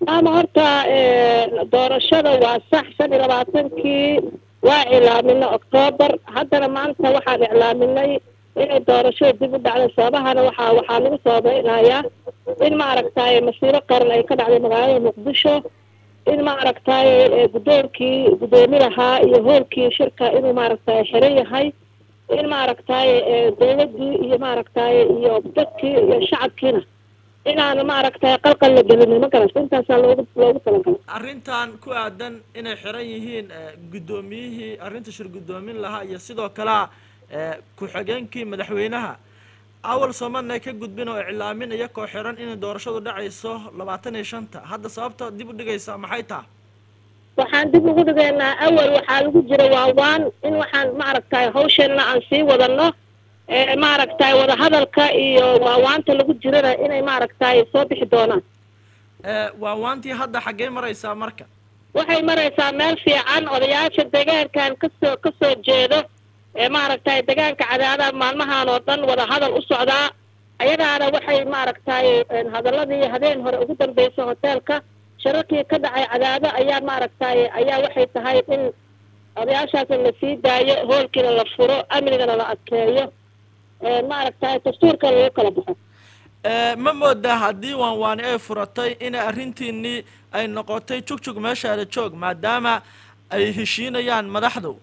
ama horta doorashada waa sax 25kii waa ilaaminay October haddana maanta waxaan ilaaminay inay doorashada dib u dhacdo sababahana waxaa lagu sabaynayaa in ma aragtay masiiro qaran ay ka dhacday magaalada Muqdisho in ma aragtay gudoomiyaha iyo hoolkii shirka inuu ma aragtay xiran yahay in ma aragtay dawladii iyo ma aragtay iyo dadkii iyo shacabkiina inaan ma aragtay qalqal la gelin ma garan intaas loogu talagalay arrintan ku aadan inay xiran yihiin gudoomiyihii arrinta shir gudoomin lahaa iyo sidoo kale ku xigeenkii madaxweynaha awal Soomaaliya ka gudbin oo iclaaminaya koox xiran in doorashadu dhacayso 25 hadda sababta dib u dhigaysa maxay tahay waxaan dib ugu dhigaynaa awal waxaa lagu jira waan in waxaan ma aragtay hawsheena aan sii wadano ma aragtay wada hadalka iyo waanta lagu jirana inay ma aragtay soo bixi doonaan waantii hadda xagee maraysaa marka waxay maraysaa meel fiican odayaasha deegaankan ka soo jeedo ma aragtay deegaanka cadaada maalmahan oo dhan wada hadal u socdaa ayagaana waxay ma aragtay hadaladii habeen hore ugu dambeysay hoteelka shirarkii ka dhacay cadaada ayaa ma aragtay ayaa waxay tahay in odayaashaas la sii daayo hoolkiina la furo amnigana la adkeeyo ma aragtay dastuurka lagu kala baxo ma moodaa haddii waani ay furatay in arrintiinii ay noqotay jugjug meeshaada joog maadaama ay heshiinayaan madaxdu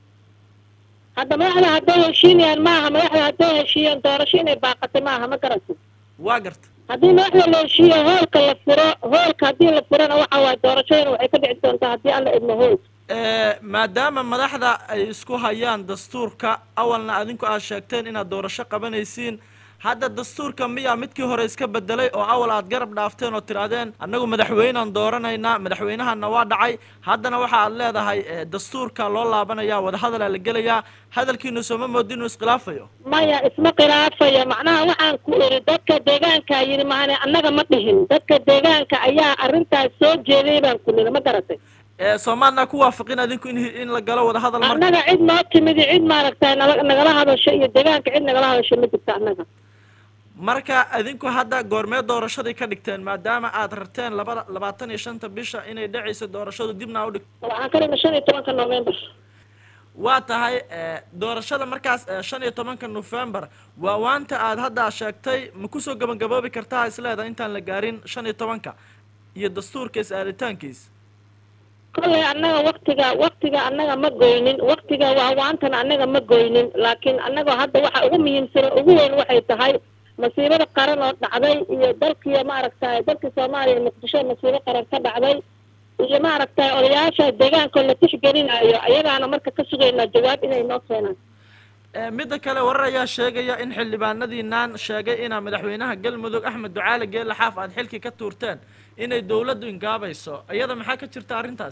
hadda madaxda hadday heshiinayaan maaha madaxda hadday heshiiyaan doorasho inay baaqatay maaha ma garata waa garta haddii madaxda la heshiiyo hoolka la furo hoolka haddii la furana waxa waaye doorashadana waxay ka dhici doontaa haddii alla idmo hoolka maadaama madaxda ay isku hayaan dastuurka awalna adinku aad sheegteen inaad doorasho qabanaysiin hadda dastuurka miyaa midkii hore iska bedelay oo awal aad garab dhaafteen oo tiraadeen annagu madaxweynaan dooranaynaa madaxweynahana waa dhacay haddana waxa aad leedahay dastuurka loo laabanayaa wadahadalaa la gelayaa hadalkiinu sooma moodi inuu iskhilaafayo maya isma khilaafayo macnaha waxaan ku iri dadka deegaanka yidhi maane annaga ma dhihin dadka deegaanka ayaa arrintaas soo jeeday baan ku niri ma garatay Soomaalna ku waafaqin adinku in la galo wada hadal marka annaga cid noo timid cid maaragtay nagala hadasho iyo deegaanka cid nagala hadasho ma jirto annaga marka adinku hadda goormee doorashadii ka dhigteen maadaama aad rarteen 25 bisha inay dhacayso doorashadu dibna u dhigto waxaan ka dhignay 15 November waa tahay doorashada markaas 15 November waa waanta aad hadda sheegtay ma ku soo gabagaboobi kartaa isleeda intaan la gaarin 15 iyo dastuurka isaalitaankiis kolley annaga waqtiga annaga ma goynin waqtiga waantan annaga ma goynin laakiin annaga hadda waxa ugu muhiimsan ugu weyn waxay tahay masiibada qaran oo dhacday iyo dalkii ma aragtay dalka Soomaaliya Muqdisho masiibo qaran ka dhacday iyo ma aragtay odayaasha deegaanka la tixgelinayo ayagaana marka ka sugayna jawaab inay noo keenaan midda kale warar ayaa sheegaya in xildhibaanadiinaan sheegay in madaxweynaha Galmudug Axmed Ducaale Geelle Xaaf aad xilki ka tuurteen inay dawladdu ingaabayso ayada maxaa ka jirta arrintaas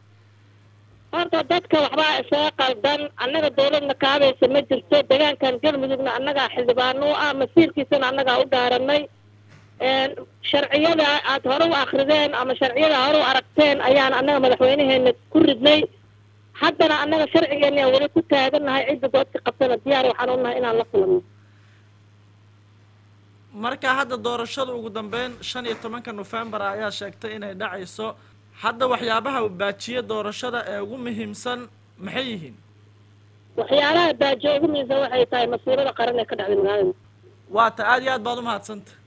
horta dadka waxbaa isaga qaldan annaga dawladna kaabaysa ma jirto deegaankan Galmudugna annaga xildhibaano masiirkiisana annaga u dhaaranay sharciyada aad hore u akhrideen ama sharciyada hore u aragteen ayaan annaga madaxweynaheena ku ridnay haddana annaga sharcigeena wali ku taaganahay cidda doodka qabtana diyaar waxaan u nahay inaan la kulano marka hadda doorashada ugu dambeyn 15 November ayaa sheegtay inay dhacayso hadda waxyaabaha baajiye doorashada ee ugu muhiimsan maxay yihiin waxyaalaha baajiye ugu muhiimsan waxay tahay masiirada qaran ee ka dhacday magaalada waa ta aad iyo aad baad u mahadsantahay